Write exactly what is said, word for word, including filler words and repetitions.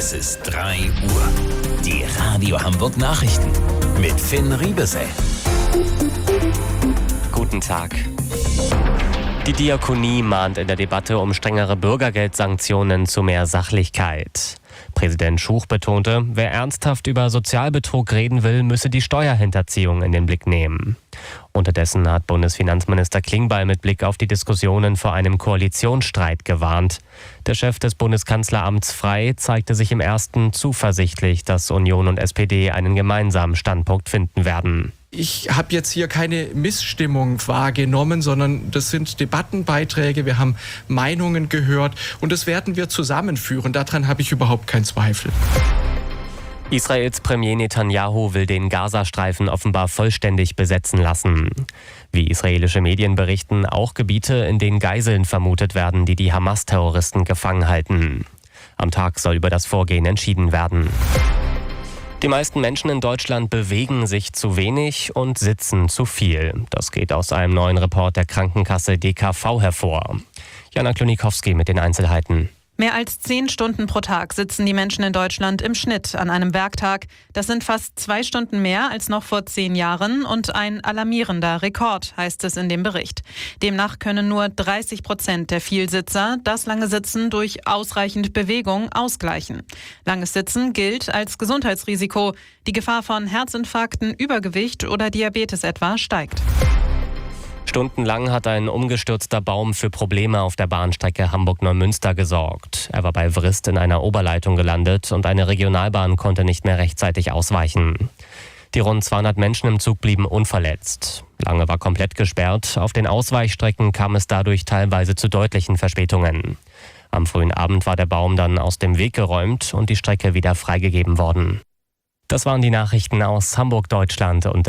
Es ist drei Uhr. Die Radio Hamburg Nachrichten mit Finn Riebesell. Guten Tag. Die Diakonie mahnt in der Debatte um strengere Bürgergeldsanktionen zu mehr Sachlichkeit. Präsident Schuch betonte, wer ernsthaft über Sozialbetrug reden will, müsse die Steuerhinterziehung in den Blick nehmen. Unterdessen hat Bundesfinanzminister Klingbeil mit Blick auf die Diskussionen vor einem Koalitionsstreit gewarnt. Der Chef des Bundeskanzleramts Frey zeigte sich im ersten zuversichtlich, dass Union und S P D einen gemeinsamen Standpunkt finden werden. Ich habe jetzt hier keine Missstimmung wahrgenommen, sondern das sind Debattenbeiträge, wir haben Meinungen gehört und das werden wir zusammenführen. Daran habe ich überhaupt keinen Zweifel. Israels Premier Netanyahu will den Gazastreifen offenbar vollständig besetzen lassen. Wie israelische Medien berichten, auch Gebiete, in denen Geiseln vermutet werden, die die Hamas-Terroristen gefangen halten. Am Tag soll über das Vorgehen entschieden werden. Die meisten Menschen in Deutschland bewegen sich zu wenig und sitzen zu viel. Das geht aus einem neuen Report der Krankenkasse D K V hervor. Jana Klonikowski mit den Einzelheiten. Mehr als zehn Stunden pro Tag sitzen die Menschen in Deutschland im Schnitt an einem Werktag. Das sind fast zwei Stunden mehr als noch vor zehn Jahren und ein alarmierender Rekord, heißt es in dem Bericht. Demnach können nur dreißig Prozent der Vielsitzer das lange Sitzen durch ausreichend Bewegung ausgleichen. Langes Sitzen gilt als Gesundheitsrisiko. Die Gefahr von Herzinfarkten, Übergewicht oder Diabetes etwa steigt. Stundenlang hat ein umgestürzter Baum für Probleme auf der Bahnstrecke Hamburg-Neumünster gesorgt. Er war bei Wrist in einer Oberleitung gelandet und eine Regionalbahn konnte nicht mehr rechtzeitig ausweichen. Die rund zweihundert Menschen im Zug blieben unverletzt. Lange war komplett gesperrt. Auf den Ausweichstrecken kam es dadurch teilweise zu deutlichen Verspätungen. Am frühen Abend war der Baum dann aus dem Weg geräumt und die Strecke wieder freigegeben worden. Das waren die Nachrichten aus Hamburg, Deutschland und